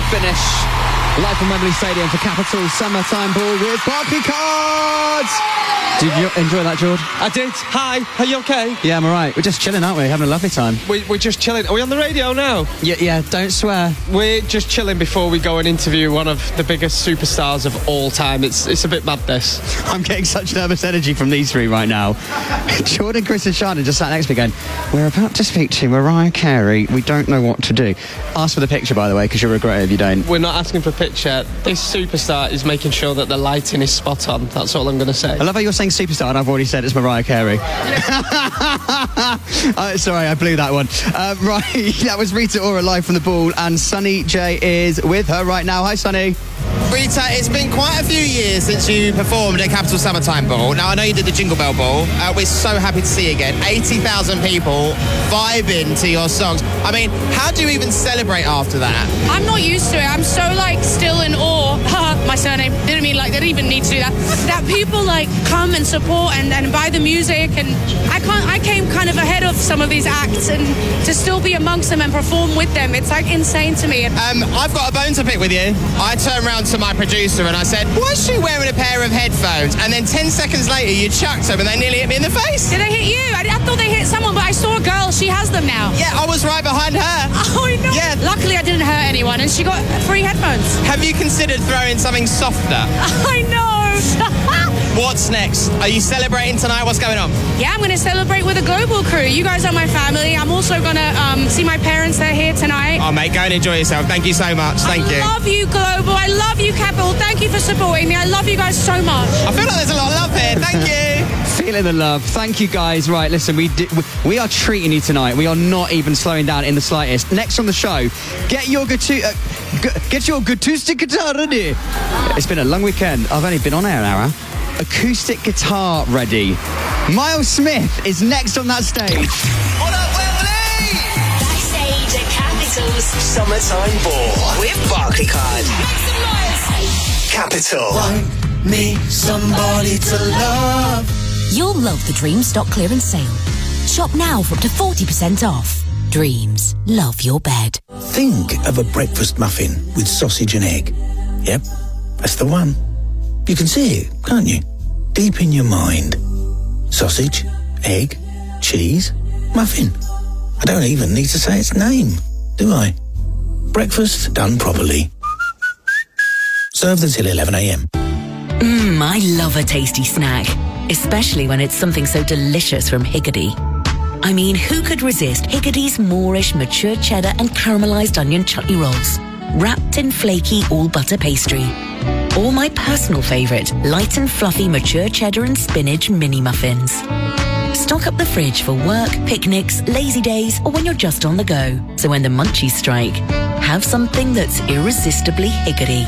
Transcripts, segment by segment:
finish. Live from Wembley Stadium for Capital Summertime Ball with Barclay Cards. Did you enjoy that, George? I did. Hi, are you okay? Yeah, I'm alright. We're just chilling, aren't we? Having a lovely time. We're just chilling. Are we on the radio now? Yeah, don't swear. We're just chilling before we go and interview one of the biggest superstars of all time. It's a bit mad, this. I'm getting such nervous energy from these three right now. Jordan, Chris and Shana just sat next to me going, we're about to speak to Mariah Carey. We don't know what to do. Ask for the picture, by the way, because you'll regret it if you don't. We're not asking for a picture. This superstar is making sure that the lighting is spot on. That's all I'm going to say. I love how you're saying superstar and I've already said it's Mariah Carey. Sorry, I blew that one. Right, that was Rita Ora live from the Ball, and Sunny J is with her right now. Hi, Sunny. Rita, it's been quite a few years since you performed at Capital Summertime Ball. Now, I know you did the Jingle Bell Ball. We're so happy to see you again. 80,000 people vibing to your songs. I mean, how do you even celebrate after that? I'm not used to it. I'm so, still in awe. My surname. Didn't mean, they didn't even need to do that. That people, come and support and buy the music. And I came kind of ahead of some of these acts, and to still be amongst them and perform with them, it's, insane to me. I've got a bone to pick with you. I turned around to my producer and I said, why is she wearing a pair of headphones? And then 10 seconds later, you chucked them and they nearly hit me in the face. Did they hit you? I thought they hit someone, but I saw a girl. She has them now. Yeah, I was right behind her. Oh, I know. Yeah. Luckily, I didn't hurt anyone, and she got free headphones. Have you considered throwing something softer? I know. What's next? Are you celebrating tonight? What's going on? Yeah, I'm going to celebrate with a global crew. You guys are my family. I'm also going to see my parents. They're here tonight. Oh, mate, go and enjoy yourself. Thank you so much. Thank you. I love you, Global. I love you, Capital. Thank you for supporting me. I love you guys so much. I feel like there's a lot of love here. Thank you. Feeling the love. Thank you, guys. Right, listen, we are treating you tonight. We are not even slowing down in the slightest. Next on the show, get your acoustic guitar ready. It's been a long weekend. I've only been on air an hour. Acoustic guitar ready. Miles Smith is next on that stage. What up, Wembley? Backstage at Capital's Summertime Ball with Barclay Card. Make some noise. Capital. Find me somebody to love. You'll love the Dreams stock clearance sale. Shop now for up to 40% off. Dreams, love your bed. Think of a breakfast muffin with sausage and egg. Yep, that's the one. You can see it, can't you? Deep in your mind. Sausage, egg, cheese, muffin. I don't even need to say its name, do I? Breakfast done properly. Served until 11 a.m. I love a tasty snack, especially when it's something so delicious from Higgidy. I mean, who could resist Higgidy's Moorish mature cheddar and caramelised onion chutney rolls, wrapped in flaky all-butter pastry? Or my personal favourite, light and fluffy mature cheddar and spinach mini muffins. Stock up the fridge for work, picnics, lazy days, or when you're just on the go. So when the munchies strike, have something that's irresistibly Higgidy.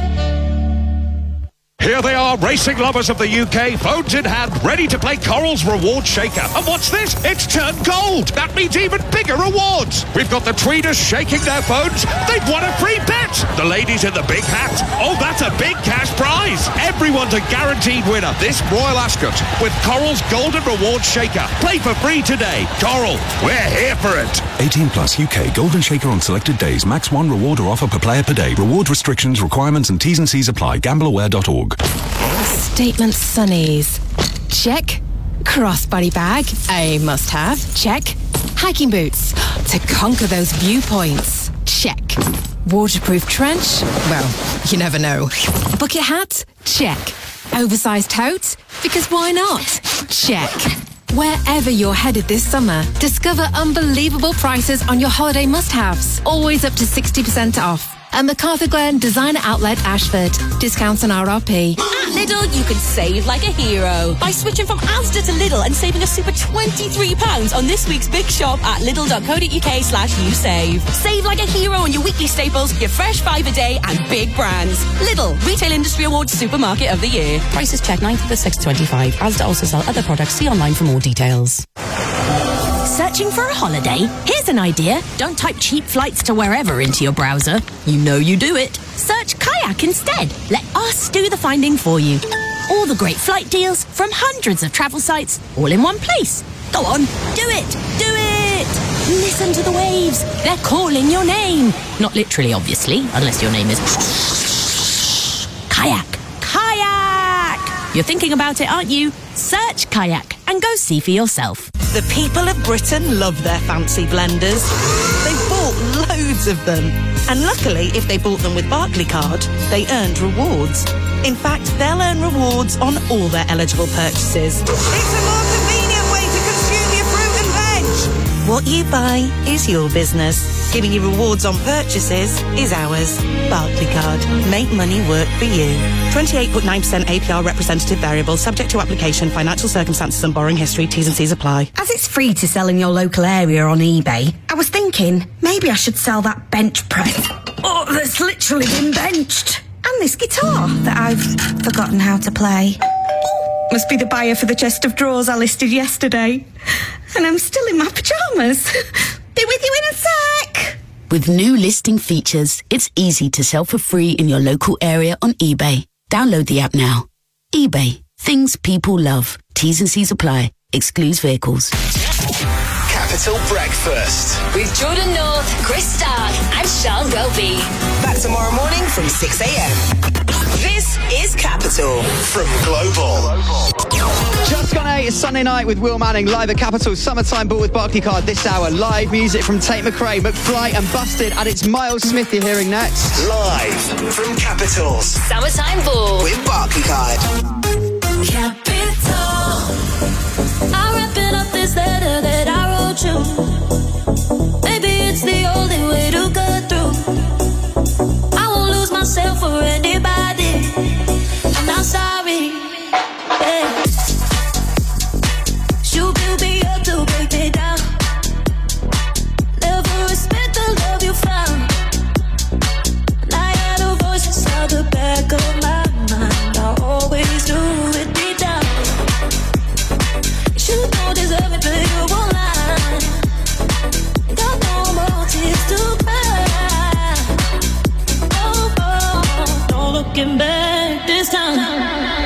Here they are, racing lovers of the UK, phones in hand, ready to play Coral's Reward Shaker. And what's this? It's turned gold. That means even bigger rewards. We've got the tweeters shaking their phones. They've won a free bet. The ladies in the big hat. Oh, that's a big cash prize. Everyone's a guaranteed winner this Royal Ascot with Coral's Golden Reward Shaker. Play for free today. Coral, we're here for it. 18 plus UK Golden Shaker on selected days. Max 1 reward or offer per player per day. Reward restrictions, requirements and T's and C's apply. Gambleaware.org. Statement Sunnies. Check. Crossbody bag. A must-have. Check. Hiking boots. To conquer those viewpoints. Check. Waterproof trench? Well, you never know. Bucket hat? Check. Oversized tote? Because why not? Check. Wherever you're headed this summer, discover unbelievable prices on your holiday must-haves. Always up to 60% off. And MacArthur Glen Designer Outlet Ashford. Discounts on RRP. At Lidl, you can save like a hero by switching from Asda to Lidl and saving a super £23 on this week's big shop at lidl.co.uk/usave. Save like a hero on your weekly staples, your fresh 5 a day and big brands. Lidl, Retail Industry Awards Supermarket of the Year. Prices check 9th to the 6th, 25. Asda also sell other products. See online for more details. Searching for a holiday? Here's an idea. Don't type cheap flights to wherever into your browser. You know you do it. Search Kayak instead. Let us do the finding for you. All the great flight deals from hundreds of travel sites, all in one place. Go on, do it! Do it! it! Listen to the waves. They're calling your name. Not literally, obviously, unless your name is... Kayak. Kayak! You're thinking about it, aren't you? Search Kayak and go see for yourself. The people of Britain love their fancy blenders. They've bought loads of them. And luckily, if they bought them with Barclaycard, they earned rewards. In fact, they'll earn rewards on all their eligible purchases. It's a more convenient way to consume your fruit and veg. What you buy is your business. Giving you rewards on purchases is ours. Barclaycard. Make money work for you. 28.9% APR representative variable, subject to application, financial circumstances and borrowing history. T's and C's apply. As it's free to sell in your local area on eBay, I was thinking maybe I should sell that bench press. Oh, that's literally been benched. And this guitar that I've forgotten how to play. Must be the buyer for the chest of drawers I listed yesterday. And I'm still in my pyjamas. Be with you in a sec. With new listing features, it's easy to sell for free in your local area on eBay. Download the app now. eBay. Things people love. T's and C's apply. Excludes vehicles. Capital Breakfast With Jordan North, Chris Stark and Sean Welby. Back tomorrow morning from 6 a.m. This is Capital from Global. Just gone 8, Sunday night with Will Manning, live at Capital Summertime Ball with Barclaycard this hour. Live music from Tate McRae, McFly and Busted, and it's Miles Smith you're hearing next. Live from Capital's Summertime Ball with Barclaycard. Capital. I'm wrapping up this letter that I wrote you. Maybe it's the only way to go through. I won't lose myself for anybody. I'm not sorry. Yeah. You build me up to break me down. Never respect the love you found. And I had a voice inside the back of my mind. I always knew it deep down. You don't deserve it, but you won't lie. Got no more tears to cry. Oh, oh, no looking back this time.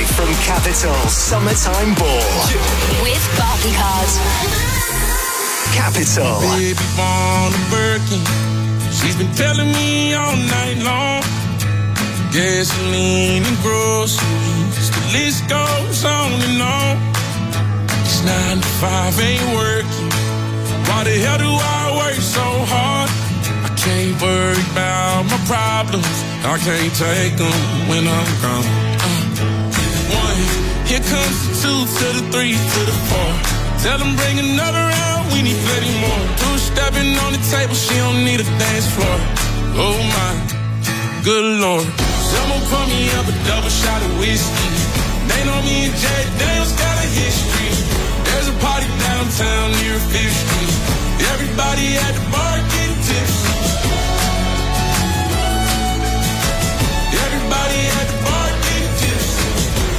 Summertime Ball with Barclaycard. Capital. Baby born a Birkin. She's been telling me all night long. Gasoline and groceries, the list goes on and on. It's 9 to 5, ain't working. Why the hell do I work so hard? I can't worry about my problems. I can't take them when I'm gone. 1, here comes the 2 to the 3 to the 4. Tell them bring another round, we need plenty more. 2 stepping on the table, she don't need a dance floor. Oh my, good Lord. Someone pour me up a double shot of whiskey. They know me and Jack Daniels got a history. There's a party downtown near 5th Street. Everybody at the bar getting tipsy. Everybody at the bar getting tipsy.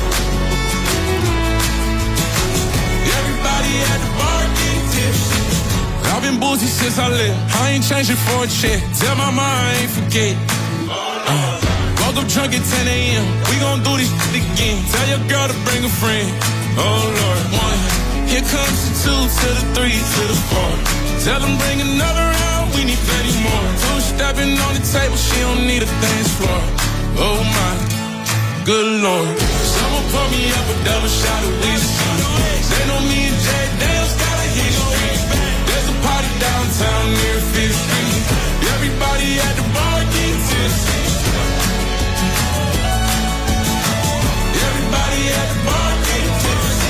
Everybody at the bar getting tipsy. I've been boozy since I left. I ain't changing for a check. Tell my mom I ain't forget. Woke up drunk at 10 a.m. We gon' do this shit again. Tell your girl to bring a friend. Oh Lord. 1, here comes the 2 to the 3 to the 4. Tell them bring another round, we need plenty more. 2 stepping on the table, she don't need a dance floor. Oh my, good Lord. Someone pour me up a double shot of whiskey. They know me and Jack Daniels got a history. There's a party downtown near 5th Street. Everybody at the bar getting tipsy. Everybody at the bar getting tipsy.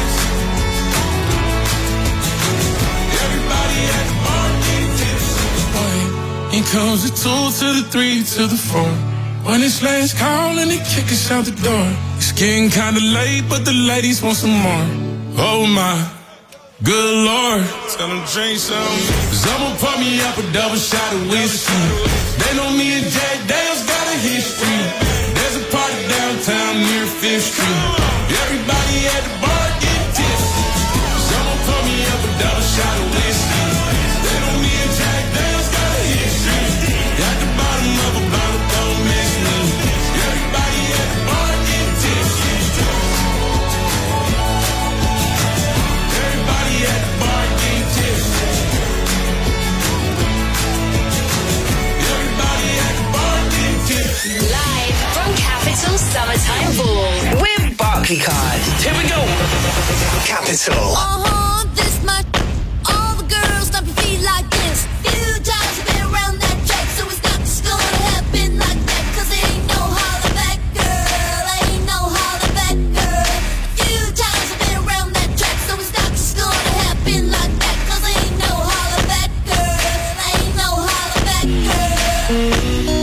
Everybody at the bar getting tipsy. Here comes the 2 to the 3 to the 4. When it's last call and they kick us out the door. It's getting kinda late, but the ladies want some more. Oh my, good Lord. Tell them drink some. Someone pour me up a double shot of whiskey. They know me and Jack Daniels got a history. There's a party downtown near 5th Street. Everybody at the bar getting tipsy. Someone pour me up a double shot of whiskey. They know me and Jack Daniels got a history. At the bottom of a bottle, don't miss me. Everybody at the bar getting tipsy. Everybody at the bar getting tipsy. Everybody at the bar getting tipsy. Live from Capital Summertime Ball with Barclaycard. Here we go. Capital. This much. All the girls stomp your feet like this. Few times you've been around that track, so it's not just gonna happen like that. 'Cause there ain't no holler back, girl. Ain't no holler back, girl. Few times you've been around that track, so it's not just gonna happen like that. 'Cause there ain't no holler back, girl. Ain't no holler back, girl.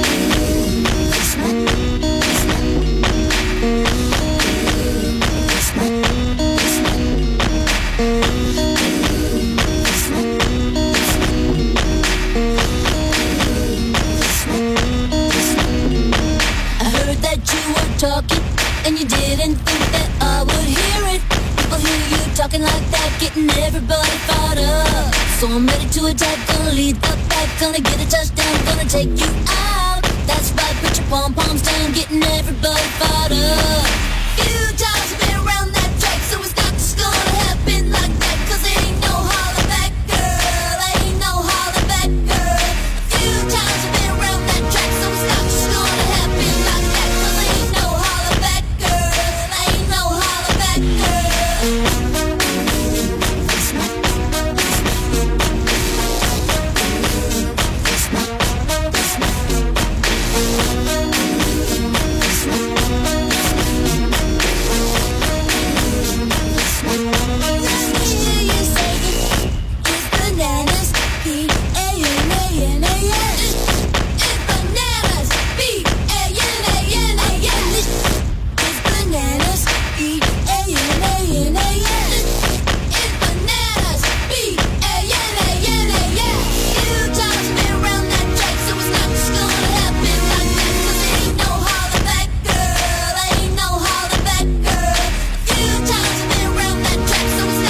Talking, and you didn't think that I would hear it. People hear you talking like that, getting everybody fired up. So I'm ready to attack, gonna lead the pack, gonna get a touchdown, gonna take you out. That's right, put your pom-poms down, getting everybody fired up. Few times I've been around that track, so it's not just gonna happen like that. 'Cause there ain't no holler back, girl. Ain't no holler back, girl. Few times I've been around that track, so it's not just gonna happen like that. 'Cause there ain't no holler back, girl. Ain't no holler back, girl.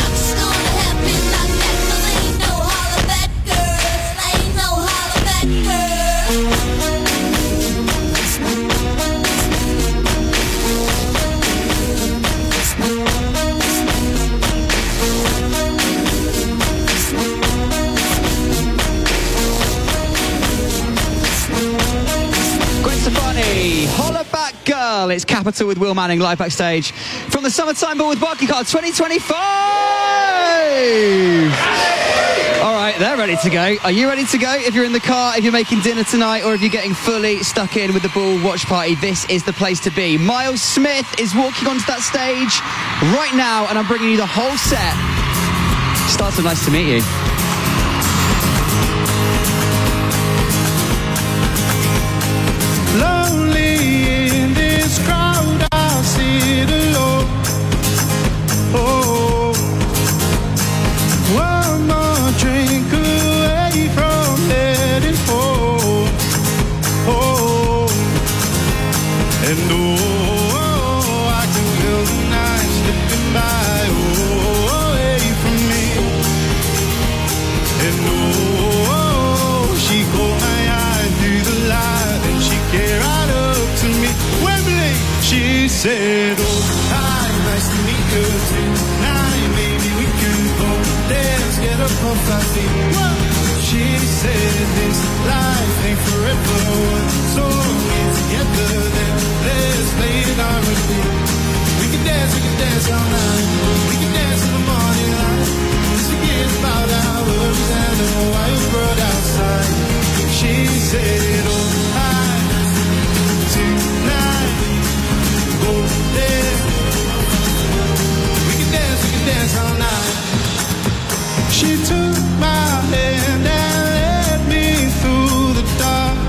back, girl. Girl. It's Capital with Will Manning live backstage from the Summertime Ball with Barclaycard 2025. All right, they're ready to go. Are you ready to go? If you're in the car, if you're making dinner tonight, or if you're getting fully stuck in with the Ball watch party, this is the place to be. Miles Smith is walking onto that stage right now, and I'm bringing you the whole set. Starts with Nice to Meet You. Lonely in this crowd, I sit alone. Oh, one more drink away from heading home. Oh, and oh, I can feel the night slipping by. Oh, away from me. And oh, she caught my eye through the light, and she came right up to me. Wembley, she said, oh, hi, nice to meet you tonight. Maybe we could go dance, get up off our feet. She said, this life ain't forever. So get together, then let's play it on repeat. We can dance all night. We can dance in the morning light. Just forget about our worries and the wild world outside. She said, oh, hi, tonight, go there. We can dance all night. She took my hand and led me through the dark.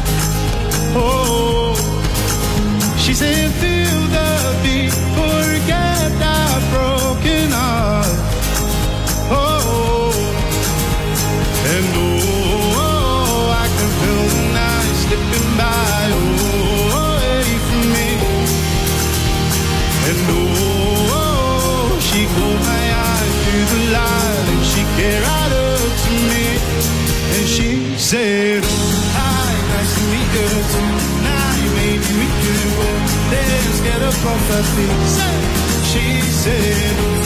Oh, she said, feel the beat, forget our broken heart. Oh, and oh, I can feel the night slipping by, oh, away from me. And oh, she caught my eye through the light, and she came right up to me, and she said, oh, hi, nice to meet you tonight. Maybe we could go dance, get up off our feet. She said, oh,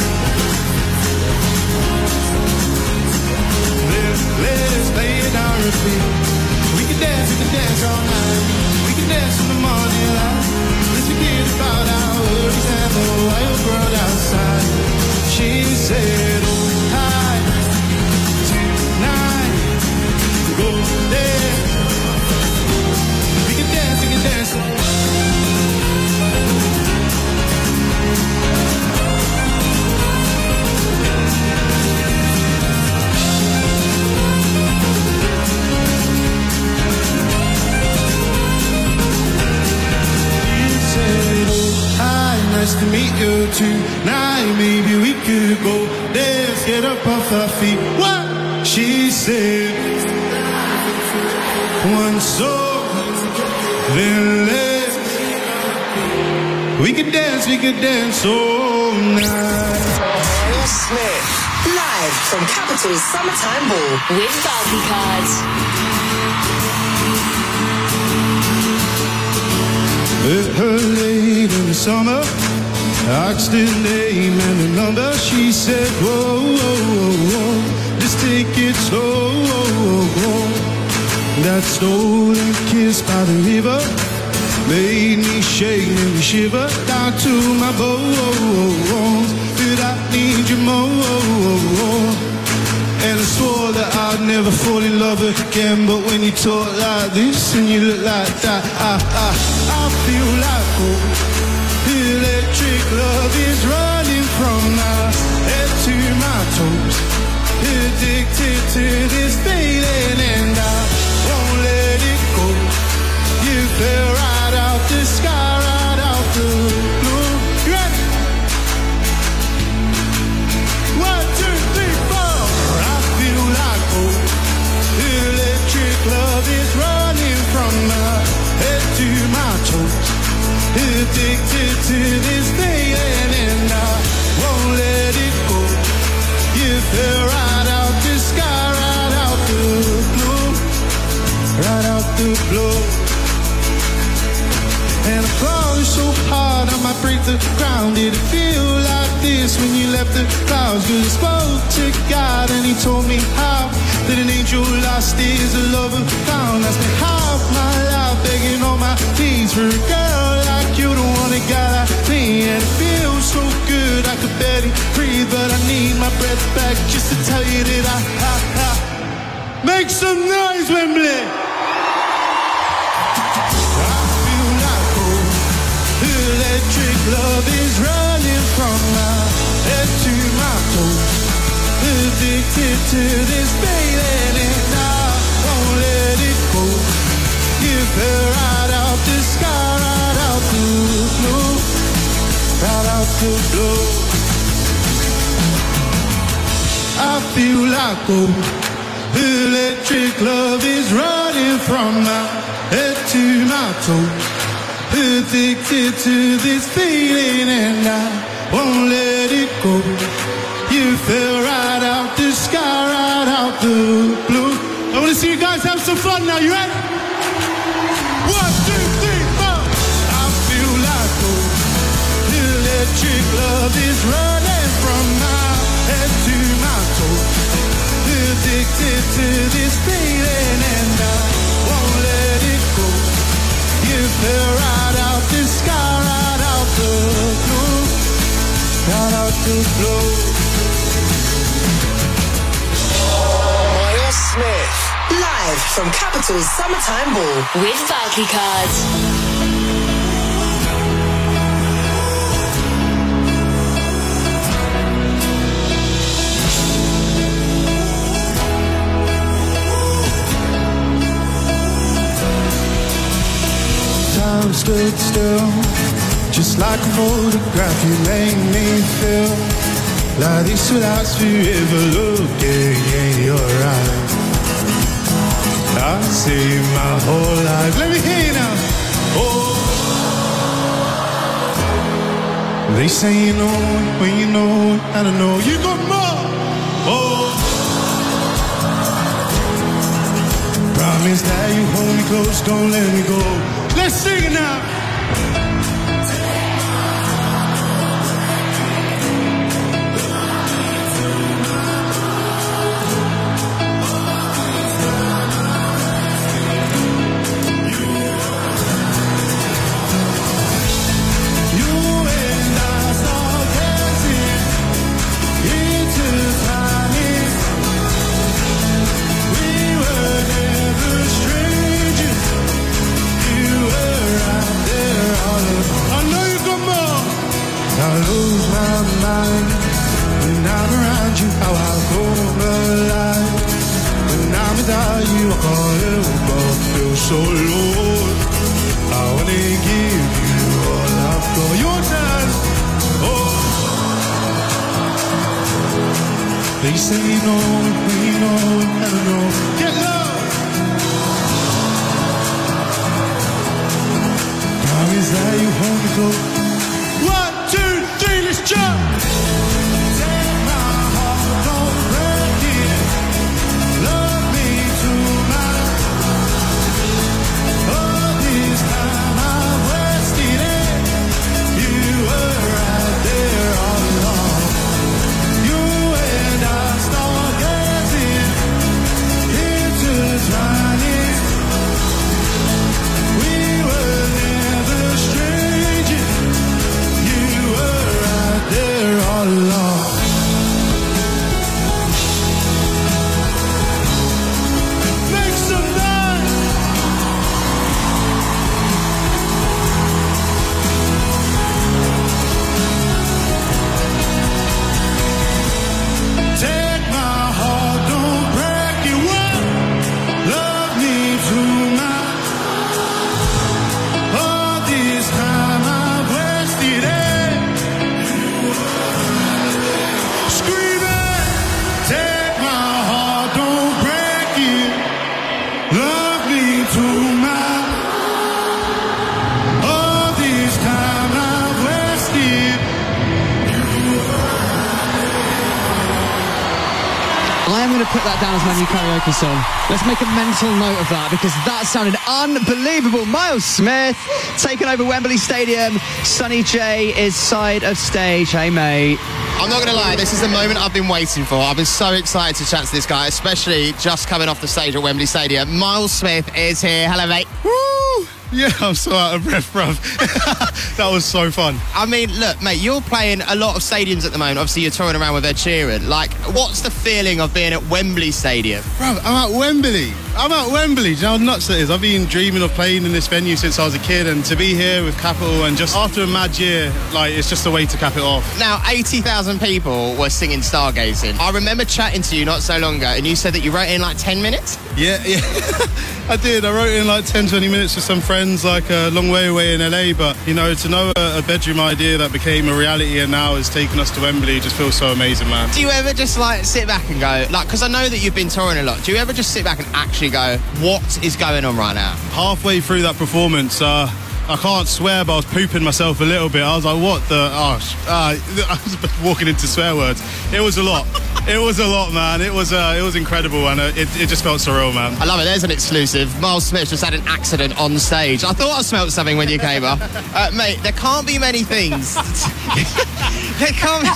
let's play it on repeat. We can dance all night. We can dance in the morning light. Let's forget about our worries and the wild world outside. She said, oh, hi, tonight, go there. We can dance. Nice to meet you tonight. Maybe we could go dance, get up off our feet. What? She said, one soul, then let's. We could dance all night. Miles Smith, live from Capital's Summertime Ball with Barclaycard. Met her late in the summer, asked her name and the number. She said, whoa, whoa, whoa, whoa, just take it slow, whoa, whoa, whoa. That stolen kiss by the river made me shake and shiver down to my bones. Did I need you more? And I swore that I'd never fall in love again. But when you talk like this and you look like that, I feel like electric love is running from my head to my toes. Addicted to this feeling and I won't let it go. You fell right out the sky, right out the blue. You ready? 1, 2, 3, 4. I feel like electric love is running from my head to my toes. Addicted to this feeling and I won't let it go. You fell right out the sky, right out the blue, right out the blue. And I crawled so hard I might break the ground. Did it feel like this when you left the clouds? Cause I spoke to God and he told me how that an angel lost is a lover found. I spent half my life begging on my knees for a girl like you're the one that got out me, and it feels so good I could barely breathe, but I need my breath back just to tell you that I make some noise, Wembley. I feel like electric love is running from my head to my toes, addicted to this feeling and I won't let it go. Give her right out the sky, right out the blue, right out the blue. I feel like electric love is running from my head to my toes, addicted to this feeling and I won't let it go. You fell right out the sky, right out the blue. I want to see you guys have some fun now, you ready? 1, 2, 3, 4. I feel like electric love is running from my head to my toes, addicted to this feeling and I won't let it go. You fell right out the sky, right out the blue, right out the blue. Miles Smith, live from Capital's Summertime Ball with Barclaycard. Time stood still, just like a photograph. You made me feel like this will last forever. Looking in your eyes, I see my whole life. Let me hear you now. Oh, they say you know it when you know it. I don't know. You got more. Oh, promise that you hold me close, don't let me go. Let's sing it now. So Lord, I wanna give you all I've got. Your time, oh. They say you know it, we know it, I don't know. Get low. Promise that you hold me close. 1, 2, 3, let's jump. Take my heart, don't break it. Love me tonight. Put that down as my new karaoke song. Let's make a mental note of that because that sounded unbelievable. Miles Smith taking over Wembley Stadium. Sonny J is side of stage. Hey mate. I'm not going to lie, this is the moment I've been waiting for. I've been so excited to chat to this guy, especially just coming off the stage at Wembley Stadium. Miles Smith is here. Hello mate. Woo! Yeah, I'm so out of breath, bruv. That was so fun. I mean, look, mate, you're playing a lot of stadiums at the moment. Obviously, you're touring around with Ed Sheeran. Like, what's the feeling of being at Wembley Stadium? Bruv, I'm at Wembley. Do you know how nuts that is? I've been dreaming of playing in this venue since I was a kid, and to be here with Capital and just after a mad year, like, it's just a way to cap it off. Now, 80,000 people were singing Stargazing. I remember chatting to you not so long ago, and you said that you wrote it in like 10 minutes? Yeah. I did. I wrote it in like 10, 20 minutes with some friends, like a long way away in LA. But, you know, to know a bedroom idea that became a reality and now has taken us to Wembley just feels so amazing, man. Do you ever just like sit back and go, like, because I know that you've been touring a lot, do you ever just sit back and actually go, what is going on right now? Halfway through that performance, I can't swear, but I was pooping myself a little bit. I was like, what the... I was walking into swear words. It was a lot. It was a lot, man. It was incredible, and it just felt surreal, man. I love it. There's an exclusive. Miles Smith just had an accident on stage. I thought I smelled something when you came up. Mate, there can't be many things. There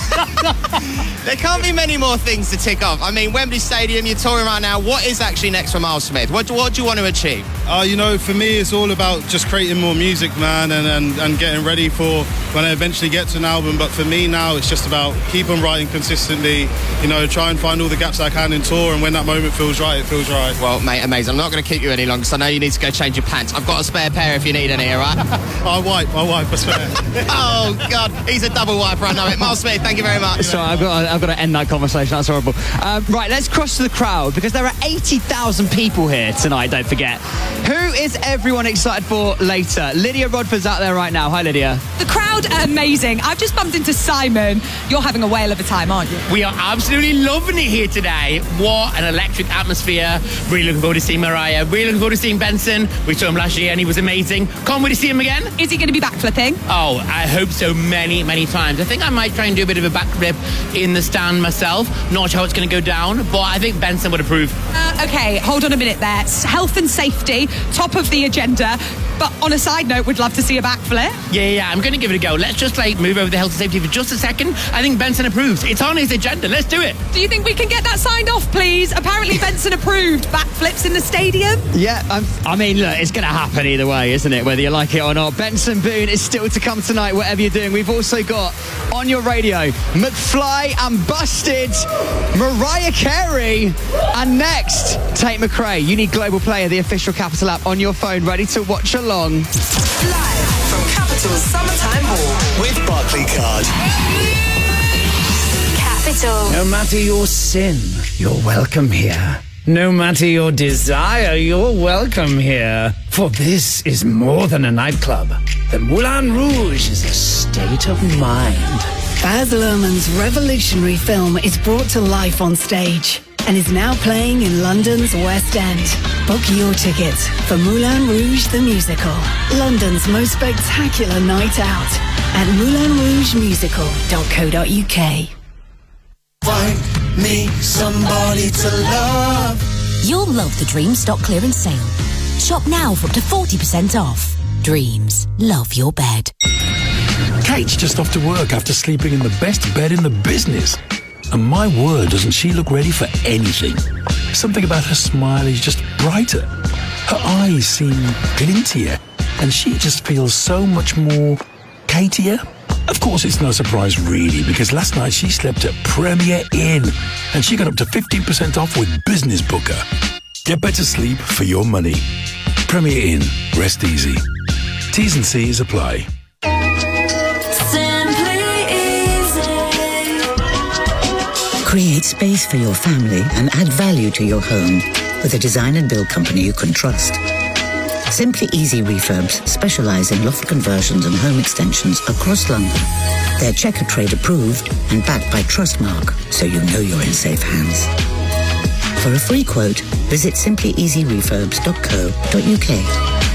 can't be many more things to tick off. I mean, Wembley Stadium, you're touring right now. What is actually next for Miles Smith? What do you want to achieve? You know, for me, it's all about just creating more music, man, and getting ready for when I eventually get to an album. But for me now, it's just about keep on writing consistently, you know, try and find all the gaps I can in tour, and when that moment feels right, it feels right. Well, mate, amazing. I'm not going to keep you any longer, because I know you need to go change your pants. I've got a spare pair if you need any, all right? I'll wipe a spare. Oh, God, he's a double wiper, I know it. Miles Smith, thank you very much. Sorry, I've got to end that conversation. That's horrible. Right, let's cross to the crowd, because there are 80,000 people here tonight, don't forget. Who is everyone excited for later? Lydia Rodford's out there right now. Hi, Lydia. The crowd are amazing. I've just bumped into Simon. You're having a whale of a time, aren't you? We are absolutely loving it here today. What an electric atmosphere. Really looking forward to seeing Mariah. Really looking forward to seeing Benson. We saw him last year and he was amazing. Can't wait to see him again. Is he going to be backflipping? Oh, I hope so many, many times. I think I might try and do a bit of a backflip in the stand myself. Not sure how it's going to go down, but I think Benson would approve. Okay, hold on a minute there. Health and safety, top of the agenda. But on a side note, we'd love to see a backflip. Yeah, I'm going to give it a go. Let's just move over the health and safety for just a second. I think Benson approves. It's on his agenda. Let's do it. Do you think we can get that signed off, please? Apparently Benson approved backflips in the stadium. Yeah, I mean, look, it's going to happen either way, isn't it? Whether you like it or not. Benson Boone is still to come tonight, whatever you're doing. We've also got on your radio McFly and Busted, Mariah Carey, and next Tate McRae. You need Global Player, the official Capital app, on your phone, ready to watch along. Live from Capital's Summertime Ball with Barclaycard. Capital. No matter your sin, you're welcome here. No matter your desire, you're welcome here. For this is more than a nightclub. The Moulin Rouge is a state of mind. Baz Luhrmann's revolutionary film is brought to life on stage and is now playing in London's West End. Book your tickets for Moulin Rouge the Musical, London's most spectacular night out at moulinrougemusical.co.uk. Find me somebody to love. You'll love the Dreams stock clearance sale. Shop now for up to 40% off. Dreams, love your bed. Kate's just off to work after sleeping in the best bed in the business. And my word, doesn't she look ready for anything? Something about her smile is just brighter. Her eyes seem glintier, and she just feels so much more Katier. Of course, it's no surprise really, because last night she slept at Premier Inn, and she got up to 15% off with Business Booker. Get better sleep for your money. Premier Inn. Rest easy. T's and C's apply. Create space for your family and add value to your home with a design and build company you can trust. Simply Easy Refurbs specialise in loft conversions and home extensions across London. They're Checker Trade approved and backed by Trustmark, so you know you're in safe hands. For a free quote, visit simplyeasyrefurbs.co.uk.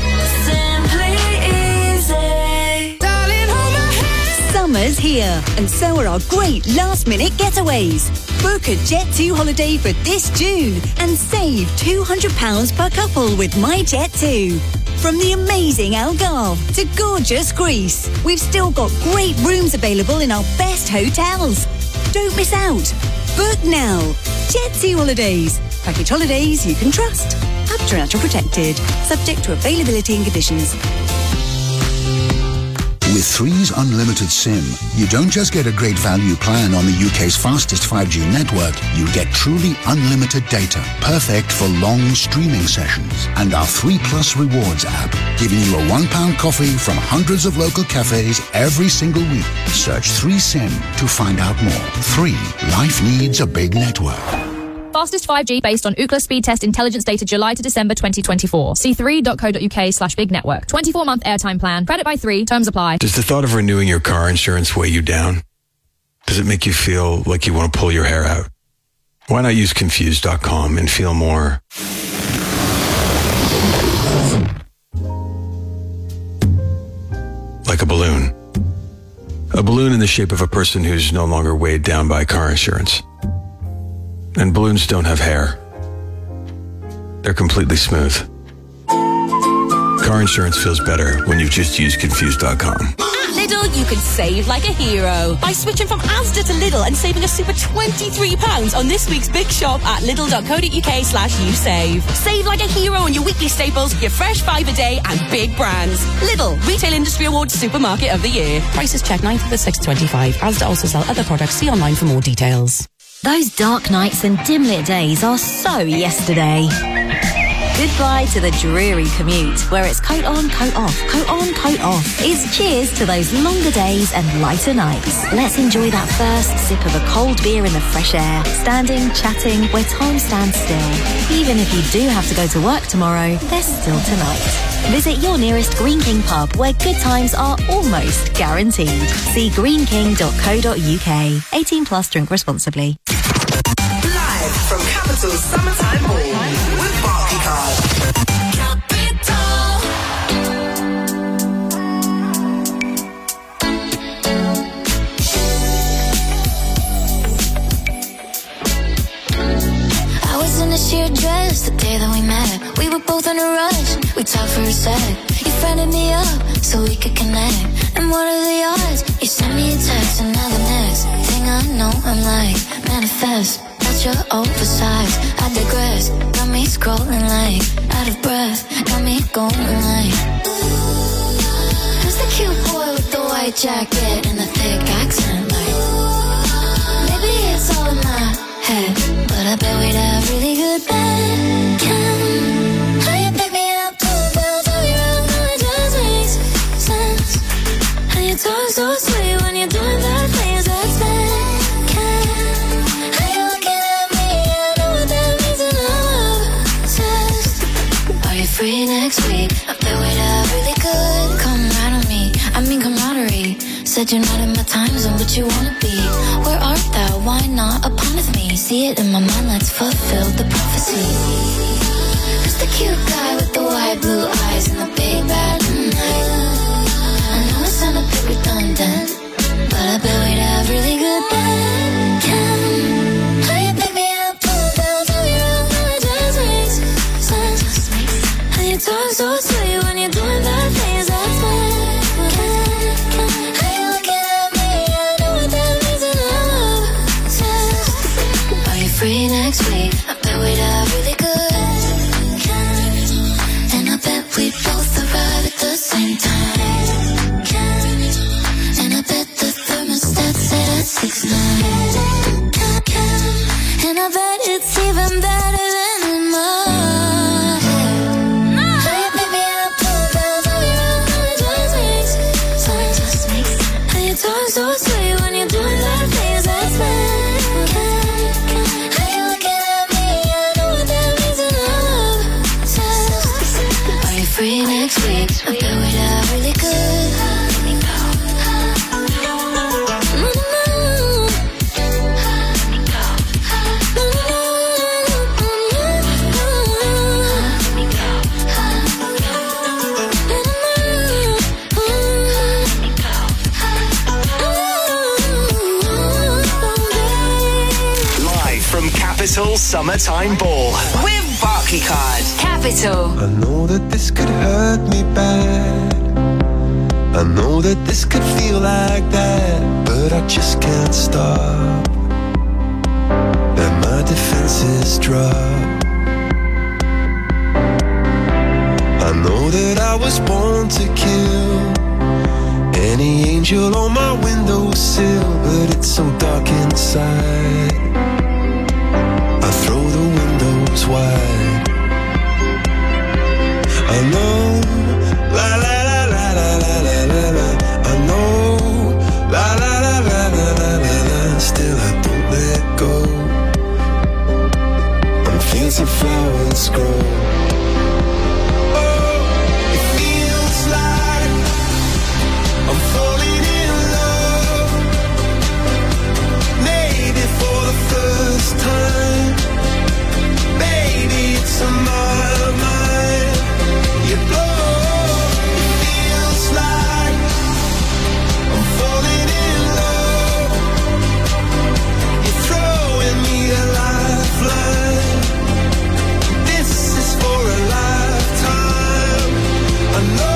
Summer's here, and so are our great last-minute getaways. Book a Jet2 holiday for this June and save £200 per couple with MyJet2. From the amazing Algarve to gorgeous Greece, we've still got great rooms available in our best hotels. Don't miss out. Book now. Jet2 Holidays. Package holidays you can trust. Structure protected. Subject to availability and conditions. With Three's Unlimited SIM, you don't just get a great value plan on the UK's fastest 5G network, you get truly unlimited data, perfect for long streaming sessions. And our 3 Plus Rewards app, giving you a £1 coffee from hundreds of local cafes every single week. Search 3SIM to find out more. 3. Life needs a big network. Fastest 5G based on Ookla speed test intelligence data July to December 2024. See 3.co.uk/big network. 24-month airtime plan. Credit by 3. Terms apply. Does the thought of renewing your car insurance weigh you down? Does it make you feel like you want to pull your hair out? Why not use Confused.com and feel more like a balloon? A balloon in the shape of a person who's no longer weighed down by car insurance. And balloons don't have hair. They're completely smooth. Car insurance feels better when you just use Confused.com. At Lidl, you can save like a hero by switching from Asda to Lidl and saving a super £23 on this week's big shop at lidl.co.uk/usave. Save like a hero on your weekly staples, your fresh 5 a day and big brands. Lidl, Retail Industry Awards Supermarket of the Year. Prices check 9th of the 6th 25. Asda also sell other products. See online for more details. Those dark nights and dim-lit days are so yesterday. Goodbye to the dreary commute, where it's coat on, coat off, coat on, coat off. It's cheers to those longer days and lighter nights. Let's enjoy that first sip of a cold beer in the fresh air, standing, chatting, where time stands still. Even if you do have to go to work tomorrow, there's still tonight. Visit your nearest Green King pub, where good times are almost guaranteed. See greenking.co.uk. 18 plus, drink responsibly. Live from Capital's Summertime Ball with Barclaycard. I was in a sheer dress the day that we met. We were both in a rush, we talked for a sec. You friended me up so we could connect. And what are the odds? You sent me a text and now the next thing I know I'm like, manifest. Not your oversized, I digress. Got me scrolling like, out of breath. Got me going like, who's the cute boy with the white jacket and the thick accent? Like, maybe it's all in my head, but I bet we'd have really good bed. How you pick me up, tell me wrong, no, it just makes sense. And you talk so sweet when you're doing that things that's bad. How you looking at me, I know what that means and I'm obsessed. Are you free next week? I bet we'd have really good. Come right on me, I mean camaraderie. Said you're not in my time zone, but you wanna be. Where art thou? Why not upon with me? See it in my mind, let's fulfill the prophecy. Who's the cute guy with the white blue eyes and the big bad night? I know it sound a bit redundant, but I bet we'd have really good bed. How you pick me up, tell me wrong, no, it just makes sense. And you talk so sweet when you're doing that things that's bad. Free next week, I bet we'd have really good. And I bet we'd both arrive at the same time. And I bet the thermostat set at 6'9". And I bet it's even better than in my head. How you pick me up, tell me wrong, no, it just makes sense. And you talk so sweet when you're doing that things that's bad. Free next week, I bet we'd have really good. Live from Capital Summertime Ball with Barclaycard. Capital. I know that this could hurt me bad. I know that this could feel like that, but I just can't stop. Let my defenses drop. know that I was born to kill. Any angel on my windowsill, but it's so dark inside. I throw the windows wide. I know, la la la la la la la la la. I know, la la la la la la la la. Still I don't let go. And fields of flowers grow. Oh, it feels like I'm falling in love. Maybe for the first time. Baby, it's on my mind. You blow. It feels like I'm falling in love. You're throwing me a lifeline. This is for a lifetime. I know.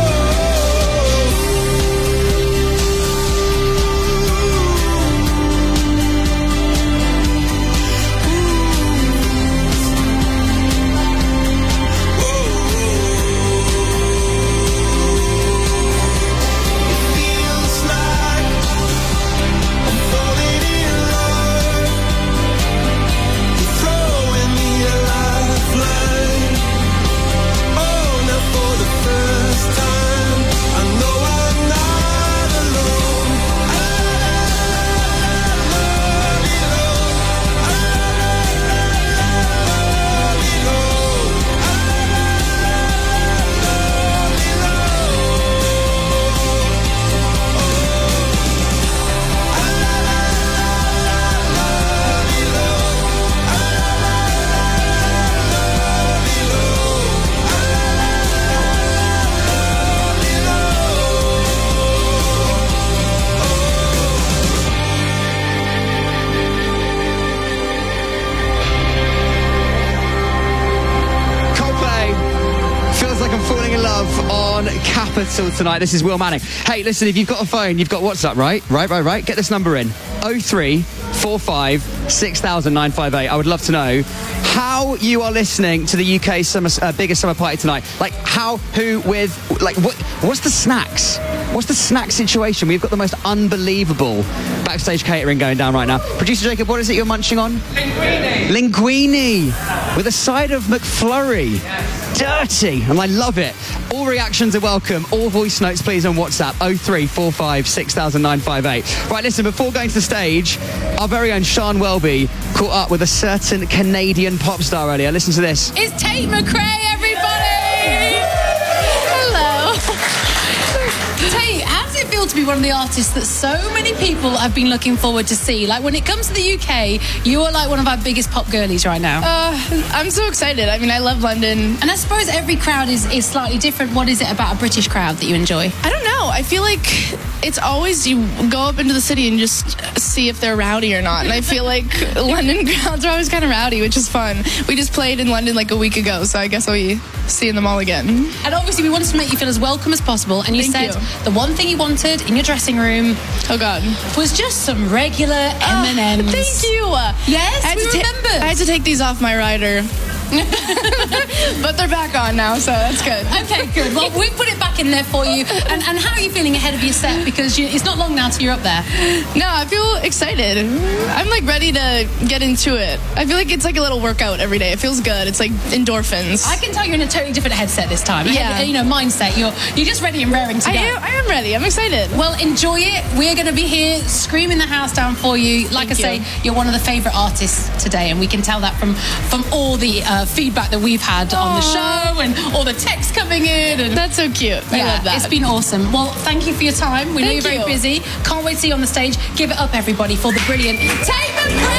Capital tonight. This is Will Manning. Hey, listen, if you've got a phone, you've got WhatsApp, right? Right. Get this number in. 0345 6000 958. I would love to know how you are listening to the UK's biggest summer party tonight. Like, how, who, with, like, what's the snacks? What's the snack situation? We've got the most unbelievable backstage catering going down right now. Producer Jacob, what is it you're munching on? Linguine. With a side of McFlurry. Dirty. And I love it. All reactions are welcome. All voice notes, please, on WhatsApp. 0345 6000 958. Right, listen, before going to the stage, our very own Sean Welby caught up with a certain Canadian pop star earlier. Listen to this. It's Tate McRae, everybody! Hello. Tate, how does it feel to be one of the artists that so many people have been looking forward to see? Like, when it comes to the UK, you are like one of our biggest pop girlies right now. I'm so excited. I mean, I love London. And I suppose every crowd is slightly different. What is it about a British crowd that you enjoy? I don't know. I feel like it's always you go up into the city and just see if they're rowdy or not. And I feel like London crowds are always kind of rowdy, which is fun. We just played in London like a week ago, so I guess I'll be seeing them all again. And obviously we wanted to make you feel as welcome as possible, and you said the one thing you wanted in your dressing room, oh god, was just some regular M&Ms. Thank you. Yes, we remember. I had to take these off my rider. But they're back on now, so that's good. Okay, good. Well, we put it back in there for you. And how are you feeling ahead of your set? Because it's not long now till you're up there. No, I feel excited. I'm like ready to get into it. I feel like it's like a little workout every day. It feels good. It's like endorphins. I can tell you're in a totally different headset this time. Yeah. Mindset. You're just ready and raring to go. I am ready. I'm excited. Well, enjoy it. We're going to be here screaming the house down for you. Like I say, you're one of the favourite artists today, and we can tell that from all the feedback that we've had on the show and all the texts coming in. And that's so cute. I love that. It's been awesome. Well, thank you for your time. We know you're very busy. Can't wait to see you on the stage. Give it up, everybody, for the brilliant Tate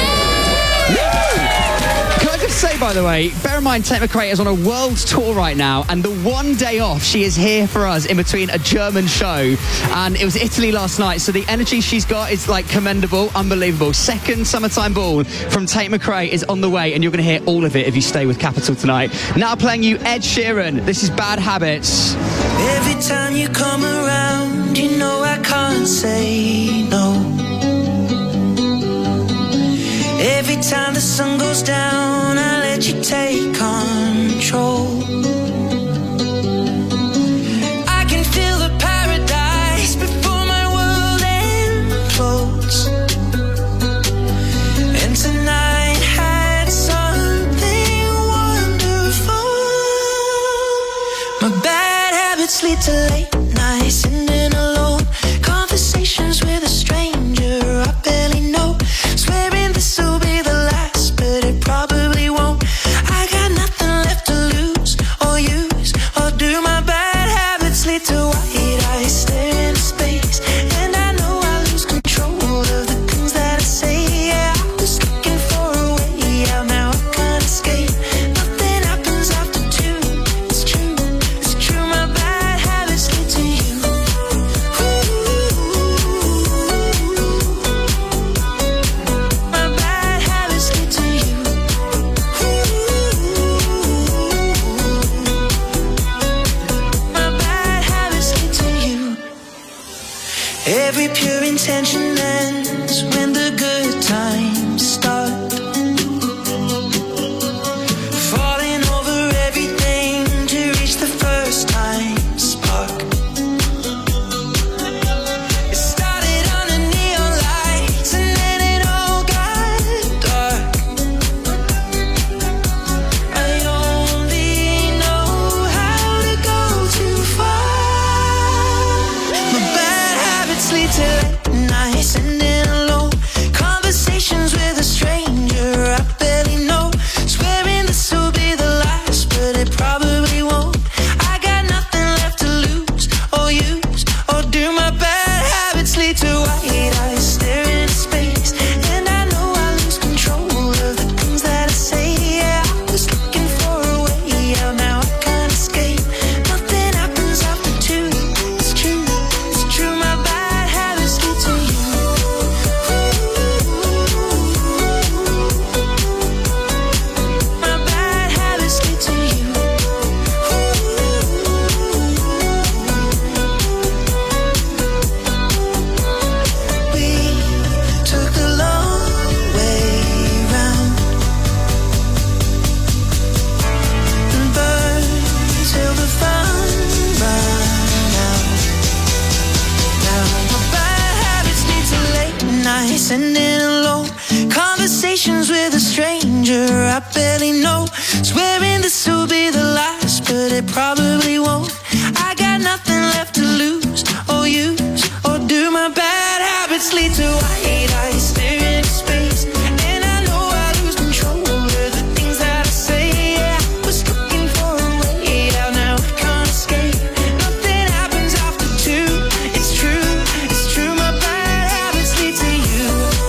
McRae! Can I just say, by the way, bear in mind Tate McRae is on a world tour right now, and the one day off she is here for us in between a German show, and it was Italy last night, so the energy she's got is like commendable, unbelievable. Second Summertime Ball from Tate McRae is on the way, and you're going to hear all of it if you stay with Capital tonight. Now playing you Ed Sheeran. This is Bad Habits. Every time you come around, you know I can't say no. Every time the sun goes down, I let you take control. My bad habits lead to late nights, sitting alone. Conversations with a stranger I barely know. Swearing this will be the last, but it probably won't. I got nothing left to lose or use or do. My bad habits lead to white eyes staring into space, and I know I lose control of the things that I say. Yeah, I was looking for a way out, now I can't escape. Nothing happens after two. It's true, it's true. My bad habits lead to you. My bad habits lead to you. My bad habits lead to you. Every pure intention ends when the good times start. Falling over everything to reach the first time spark. It started under neon lights and then it all got dark. I only know how to go too far. My bad habits lead to late nights, sitting alone. Conversations with a stranger I barely know. Swearing this will be the last, but it probably won't. I got nothing left to lose or use or do. My bad habits lead to white eyes staring into space, and I know I lose control of the things that I say. Yeah, I was looking for a way out, now I can't escape. Nothing happens after two. It's true, it's true. My bad habits lead to you. My bad habits lead to you. We took the long way round and burned till the fun ran out. Now my bad habits lead to late nights, sitting alone. Conversations with a stranger I barely know. Swearing this will be the last, but it probably won't. I got nothing left to lose or use or do. My bad habits lead to white eyes staring into space, and I know I lose control of the things that I say. Yeah, I was looking for a way out, now I can't escape. Nothing happens after two. It's true, it's true. My bad habits lead to you.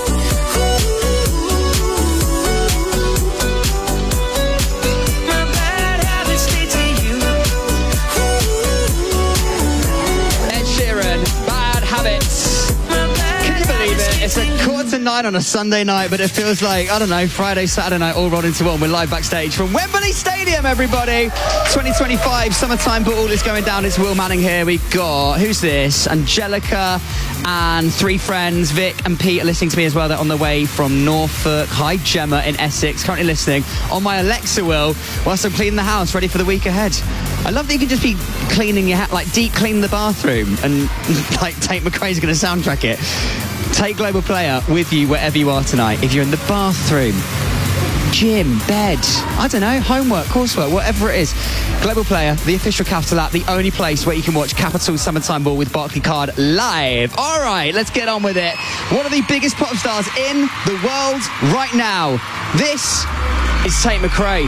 My bad habits lead to you. Ed Sheeran, Bad Habits. Can you believe it? It's 8:45 on a Sunday night, but it feels like, I don't know, Friday, Saturday night all rolled into one. We're live backstage from Wembley Stadium, everybody. 2025 Summertime Ball is going down. It's Will Manning here. We've got, who's this? Angelica and three friends, Vic and Pete, are listening to me as well. They're on the way from Norfolk. Hi, Gemma in Essex, currently listening on my Alexa, Will, whilst I'm cleaning the house, ready for the week ahead. I love that you can just be cleaning your house, like deep clean the bathroom, and like Tate McRae's going to soundtrack it. Take Global Player with you wherever you are tonight. If you're in the bathroom, gym, bed, I don't know, homework, coursework, whatever it is. Global Player, the official Capital app, the only place where you can watch Capital Summertime Ball with Barclaycard live. All right, let's get on with it. One of the biggest pop stars in the world right now. This is Tate McRae.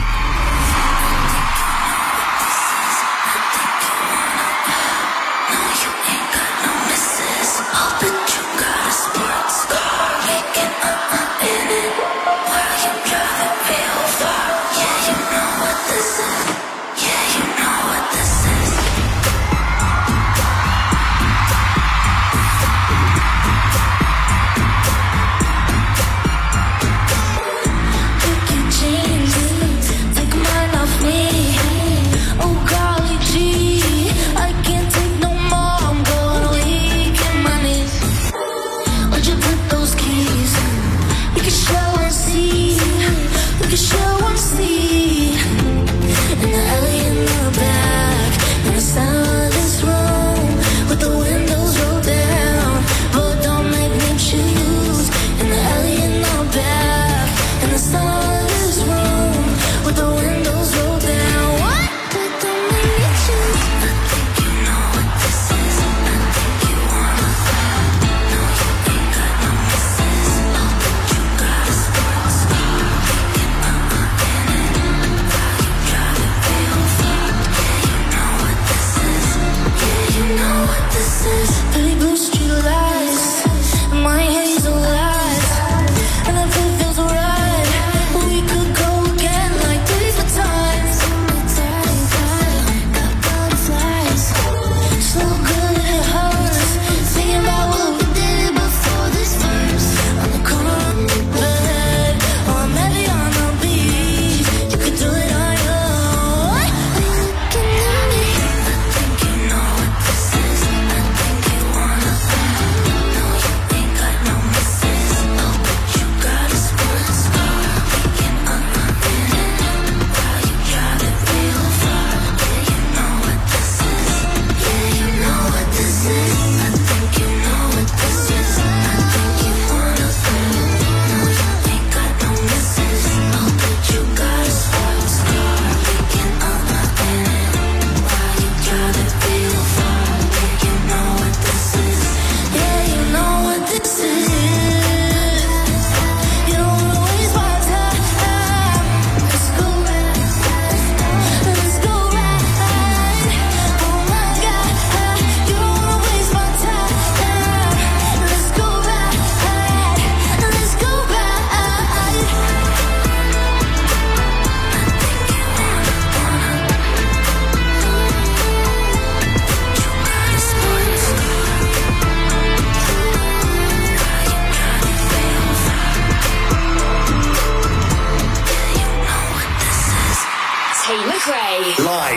Jeans, like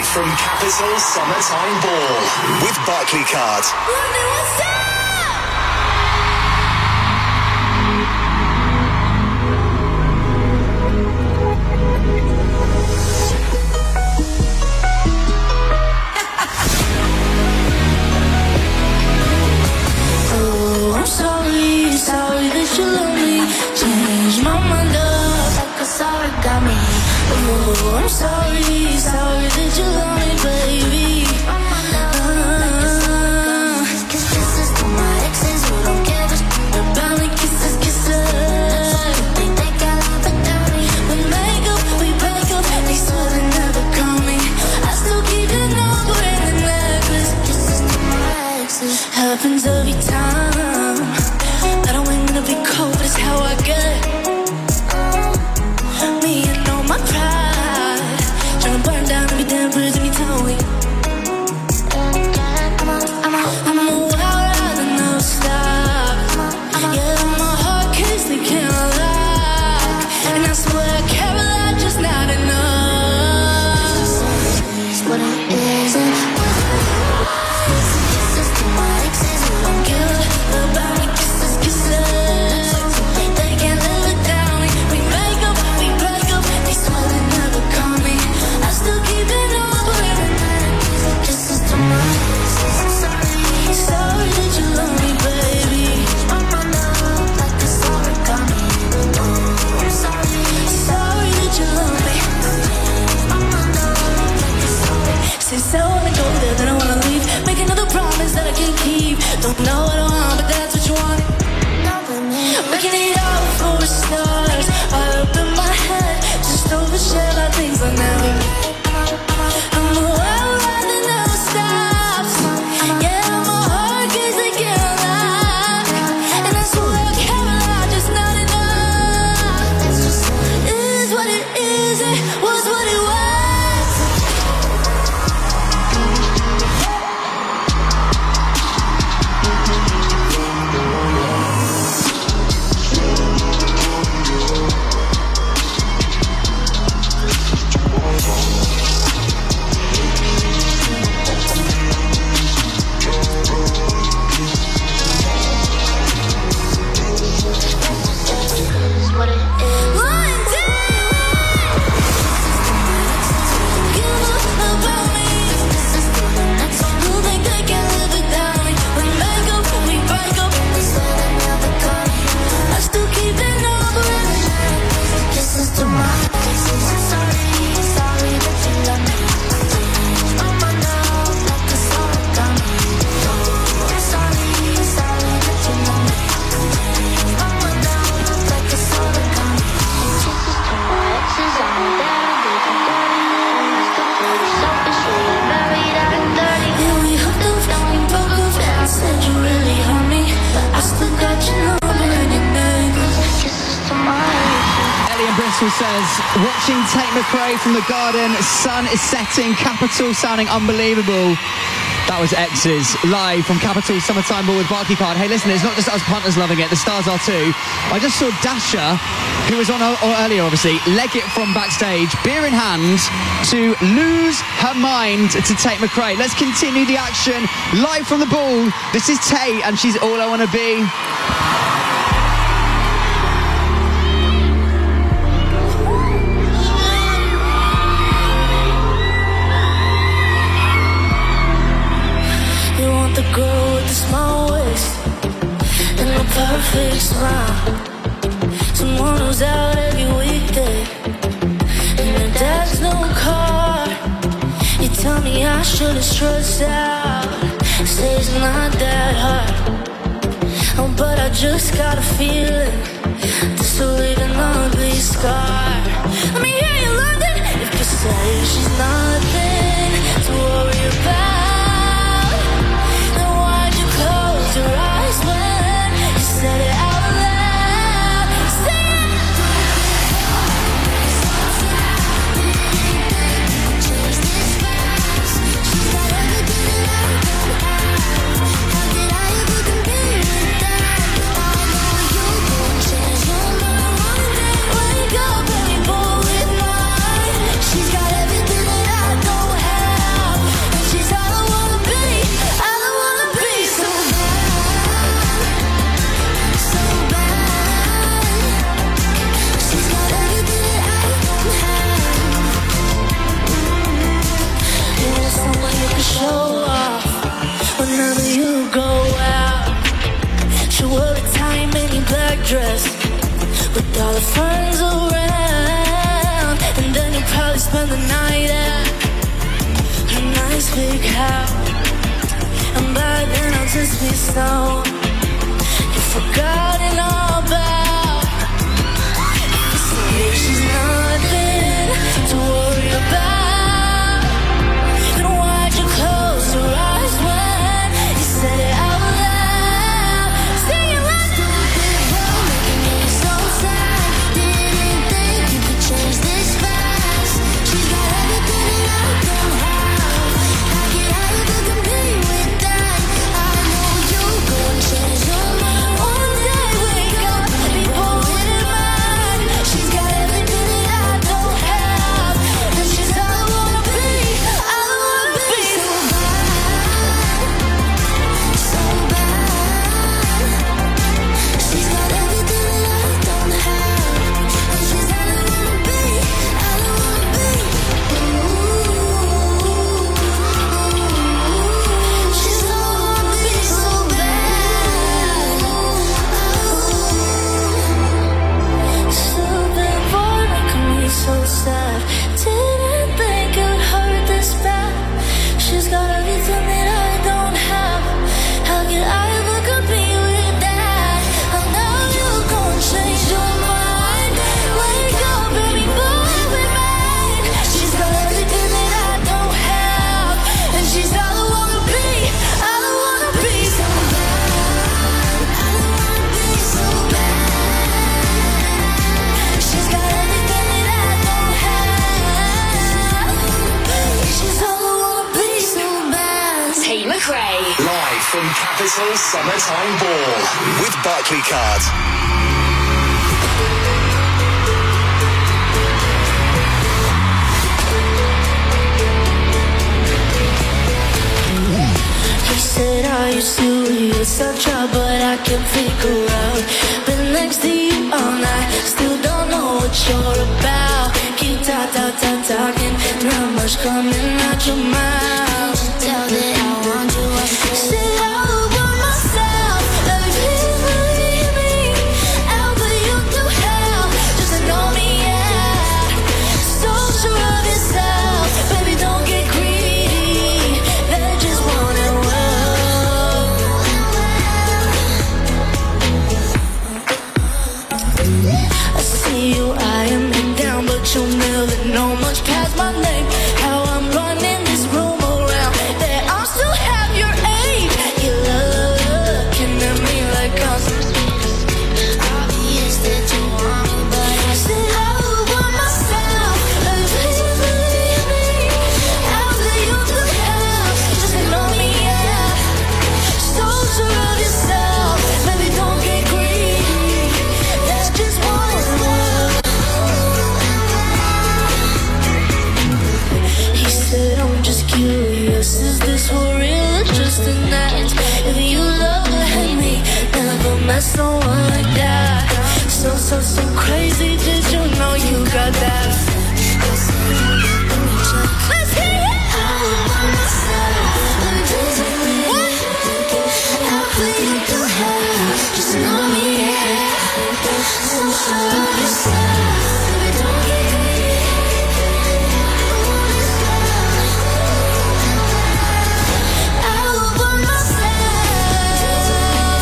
from Capital Summertime Ball with Barclaycard. Oh, I'm sorry, sorry that you love me. Change my mind up like a origami. Oh, I'm sorry, sorry that you love me, baby. Cause kisses to my exes who don't give a shit about me. Kisses, kisses. They think I love it dirty. We make up, we break up. They swear they never call me. I still keep the number and the necklace. Kisses to my exes. Happens every time. I don't mean to be cold, but it's how I get. Me and all my pride, tryna burn down every damn bridge anytime we. I'm a wild ride and no stop. Yeah, my heart case they can't lock. And I swear I care a lot, just not enough. It's what it isn't. Kisses to my exes who don't give about me. Kisses, kisses. They can't live without me. We make up, we break up. They swear they never call me. I still keep it over every night. Kisses to my exes. Sorry that you love me, baby. I'm on up like a origami. Oh, I'm sorry. Sorry that you love me. I'm on up like a origami. Since I wanna go there, then I wanna leave. Make another promise that I can't keep. Don't know what I want, but that's what you want. Making it all for the stars. I open my head, just overshare about things I never. I'm a wild ride that never stops. Yeah, my heart gets again alive. And I swear I care a lot, just not enough. It is what it is, it was what it was. Says, watching Tate McRae from the Garden, sun is setting, Capital sounding unbelievable. That was X's, live from Capital Summertime Ball with Barclaycard. Hey, listen, it's not just us punters loving it, the stars are too. I just saw Dasha, who was on earlier, obviously, leg it from backstage, beer in hand, to lose her mind to Tate McRae. Let's continue the action, live from the ball. This is Tate, and she's All I Wanna Be. The girl with the small waist and the perfect smile. Someone who's out every weekday and her dad's no car. You tell me I shouldn't stress out. Say it's not that hard. Oh, but I just got a feeling this will leave an ugly scar. Let me hear you, London. If you say she's nothing to worry about, close your eyes when you said it out loud. Say Wake up, baby boy, with mine. She's got everything that I don't have. dress with all the friends around, and then you'll probably spend the night at a nice big house. And by then I'll just be stoned. You've forgotten all about. So she's nothing to worry about. Then why'd you close your eyes when you said it out loud? Sing it loud. Stupid girl, making me so sad. Didn't think you could change this fast. She's got everything that I don't have. How can I ever compete with that? I know you gon' change your mind. One day wake up and be bold in mind. She's got everything that I don't have, and she's all I wanna be. I wanna be so bad, so bad. She's got everything that I don't have, and she's all I wanna be. I wanna be. She's all I wanna be so bad. Stupid boy, making me so sad. Didn't think it would hurt this bad. She's got everything that I don't have. How could I ever compete with that? I know you gon' change your mind. Wake up and be bold with mine. She's got everything that I don't have, and she's all I wanna be. I don't wanna be so bad. I don't wanna be so bad. She's got everything that I don't have. She's all I wanna be so bad. Tate McRae. Live from Capital Summertime Ball with Barclaycard. He said, are you serious? I tried, but I can't figure out. Been next to you all night, still don't know what you're about. Keep talking, not much coming out your mouth. Tell that I want you. Said I would want myself. Please believe me. I'll put you through hell just to know me, yeah. So sure of yourself, baby, don't get greedy. They just want it well. I see you eyeing me down, but you'll never know much past my name. How I'm running this room around, that I'll still have your age. You're looking at me like I'm obvious that you want me, but I said I would want myself. Please believe me. I'll put you through hell just to know me, yeah. So sure of yourself, baby, don't get greedy. That's just one word. He said, I'm just curious, is this for real or just a night? If you love or hate me, never met someone like that. So crazy, did you know you got that? Let's hear it! I would want myself, please me. I'll put you through hell, just know me, yeah. So sure of yourself, baby, don't get greedy. I would want myself.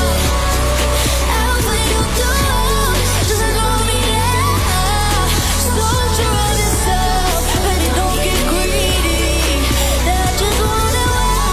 I'll put you through, just know me, yeah. So sure of yourself, baby, don't get greedy. That just want it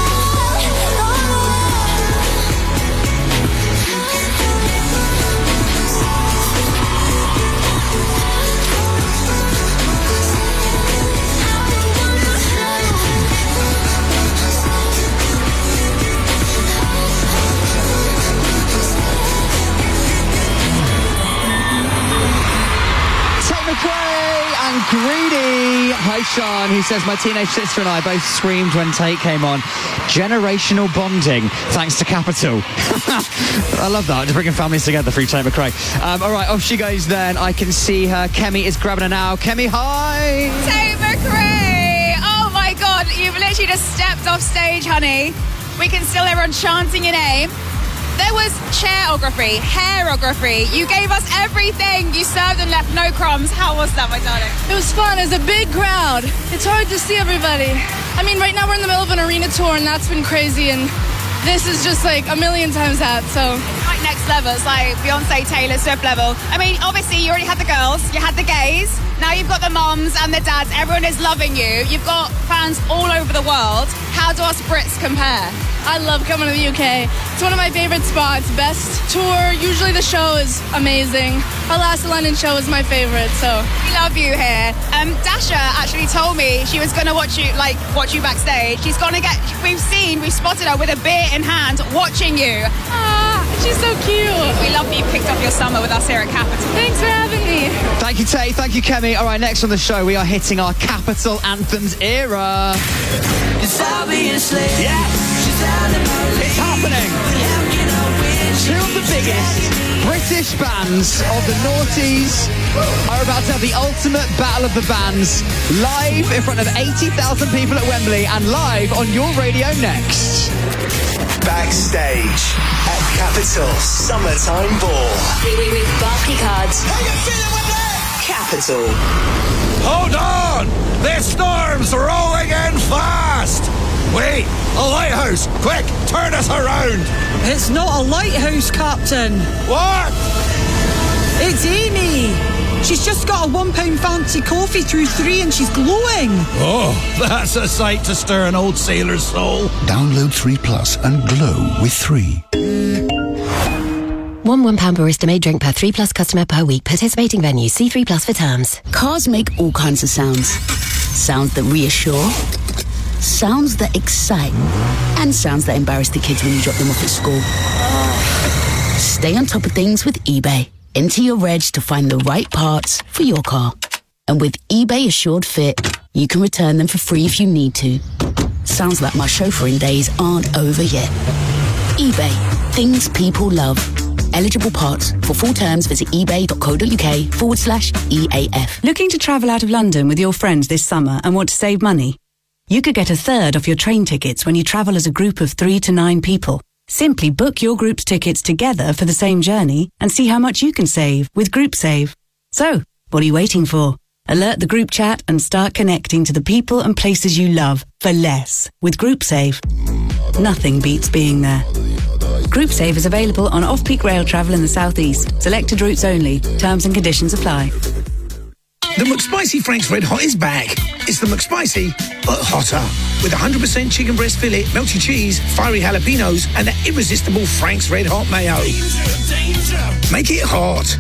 Tate McRae and Greedy. Hi, Sean, who says, my teenage sister and I both screamed when Tate came on. Generational bonding, thanks to Capital. I love that, just bringing families together through Tate McRae. All right, off she goes then. I can see her. Kemi is grabbing her now. Kemi, hi! Tate McRae! Oh my God, you've literally just stepped off stage, honey. We can still hear everyone chanting your name. There was chairography, hairography. You gave us everything. You served and left no crumbs. How was that, my darling? It was fun. It's a big crowd. It's hard to see everybody. I mean, right now we're in the middle of an arena tour, and that's been crazy, and this is just like a million times that, so. Like next level. It's like Beyonce, Taylor Swift level. I mean, obviously, you already had the girls, you had the gays, now you've got the mums and the dads. Everyone is loving you. You've got fans all over the world. How do us Brits compare? I love coming to the UK. It's one of my favorite spots. Best tour. Usually the show is amazing. Our last London show was my favorite, so. We love you here. Dasha actually told me she was going to watch you backstage. She's going to we've spotted her with a beer in hand watching you. Ah, she's so cute. We love that you picked up your summer with us here at Capital. Thanks for having me. Thank you, Tay. Thank you, Kemi. All right, next on the show, we are hitting our Capital Anthems era. It's happening. Two of the biggest British bands of the noughties are about to have the ultimate battle of the bands live in front of 80,000 people at Wembley and live on your radio next. Backstage at Capital Summertime Ball. With Barclaycards. How you feeling with that? Capital. Hold on! This storm's rolling in fast! Wait, a lighthouse! Quick, turn us around! It's not a lighthouse, Captain. What? It's Amy. She's just got a £1 fancy coffee through 3 and she's glowing. Oh, that's a sight to stir an old sailor's soul. Download 3 Plus and glow with 3. One £1 barista made drink per 3 Plus customer per week. Participating venues. See 3 Plus for terms. Cars make all kinds of sounds. Sounds that reassure, sounds that excite, and sounds that embarrass the kids when you drop them off at school. Stay on top of things with eBay. Enter your reg to find the right parts for your car. And with eBay Assured Fit, you can return them for free if you need to. Sounds like my chauffeuring days aren't over yet. eBay. Things people love. Eligible parts. For full terms, visit ebay.co.uk/EAF. Looking to travel out of London with your friends this summer and want to save money? You could get a third off your train tickets when you travel as a group of 3 to 9 people. Simply book your group's tickets together for the same journey and see how much you can save with GroupSave. So, what are you waiting for? Alert the group chat and start connecting to the people and places you love for less with GroupSave. Nothing beats being there. GroupSave is available on off-peak rail travel in the southeast. Selected routes only. Terms and conditions apply. The McSpicy Frank's Red Hot is back. It's the McSpicy, but hotter. With 100% chicken breast fillet, melty cheese, fiery jalapenos, and the irresistible Frank's Red Hot mayo. Make it hot.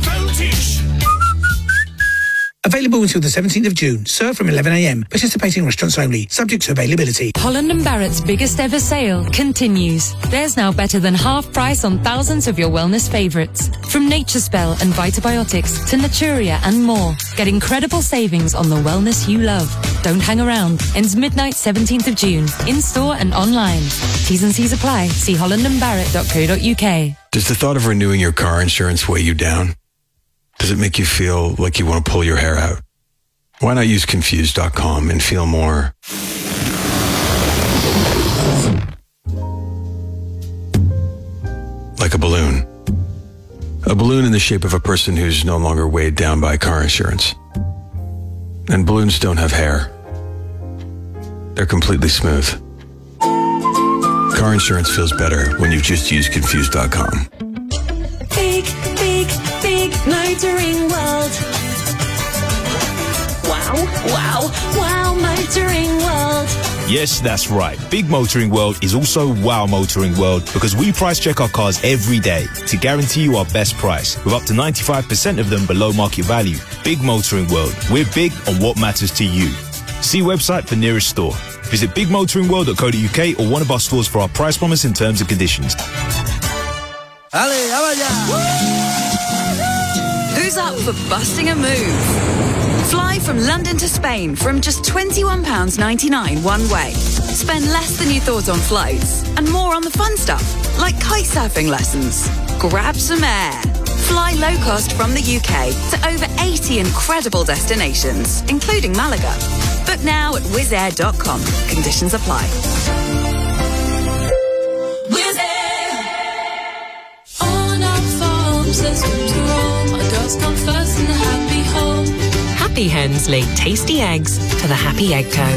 Available until the 17th of June. Served from 11 a.m. Participating restaurants only. Subject to availability. Holland & Barrett's biggest ever sale continues. There's now better than half price on thousands of your wellness favourites. From Nature Spell and Vitabiotics to Naturia and more. Get incredible savings on the wellness you love. Don't hang around. Ends midnight 17th of June. In-store and online. T's and C's apply. See hollandandbarrett.co.uk. Does the thought of renewing your car insurance weigh you down? Does it make you feel like you want to pull your hair out? Why not use Confused.com and feel more like a balloon? A balloon in the shape of a person who's no longer weighed down by car insurance. And balloons don't have hair. They're completely smooth. Car insurance feels better when you just use Confused.com. Big motoring world. Wow, motoring world. Yes, that's right. Big Motoring World is also Wow Motoring World because we price check our cars every day to guarantee you our best price with up to 95% of them below market value. Big Motoring World. We're big on what matters to you. See website for nearest store. Visit bigmotoringworld.co.uk or one of our stores for our price promise and terms and conditions. Who's up for busting a move? Fly from London to Spain from just £21.99 one way. Spend less than you thought on flights and more on the fun stuff, like kite surfing lessons. Grab some air. Fly low cost from the UK to over 80 incredible destinations, including Malaga. Book now at wizzair.com. Conditions apply. says rooms are wrong. My girls come first in the happy home. Happy Hens lay tasty eggs for the Happy Egg Co.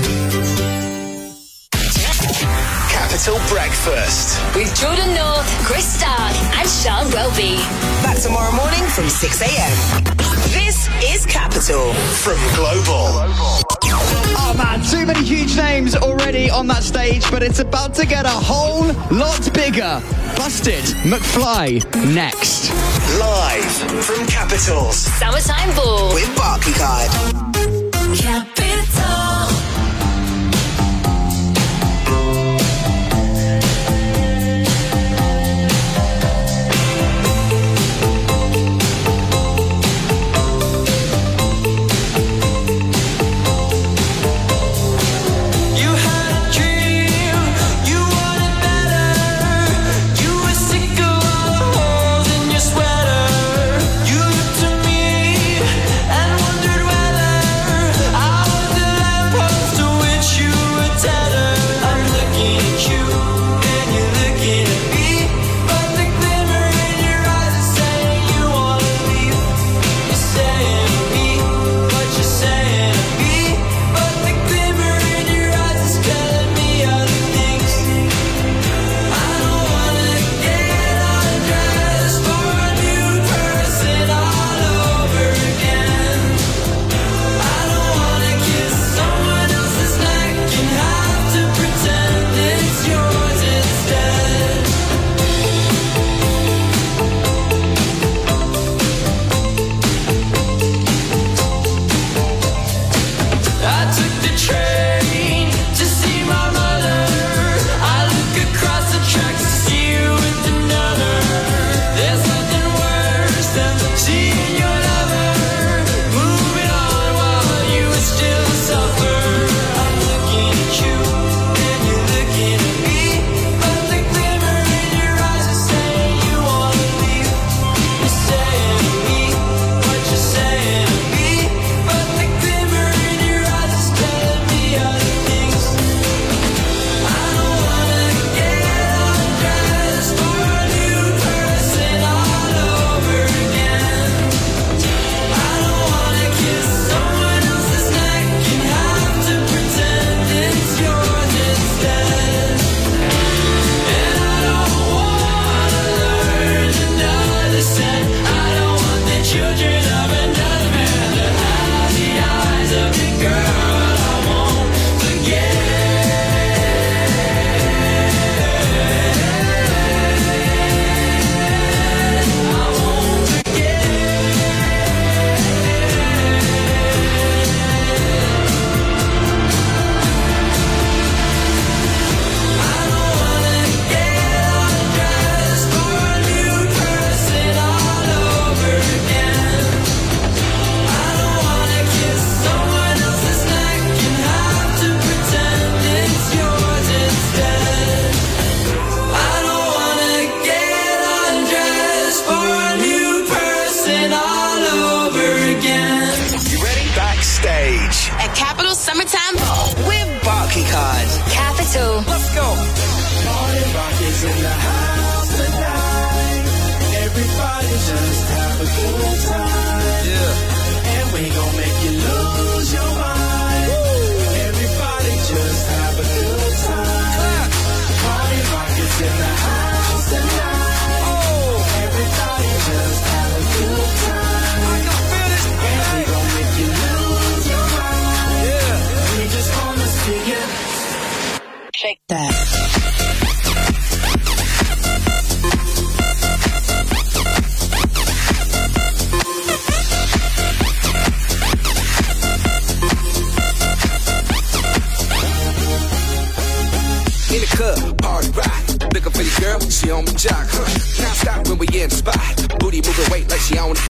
Capital Breakfast. With Jordan North, Chris Stark, and Sean Welby. Back tomorrow morning from 6 a.m. This is Capital from Global. Oh man, too many huge names already on that stage, but it's about to get a whole lot bigger. Busted McFly next. Live from Capital's Summertime Ball with Barclaycard. Capital.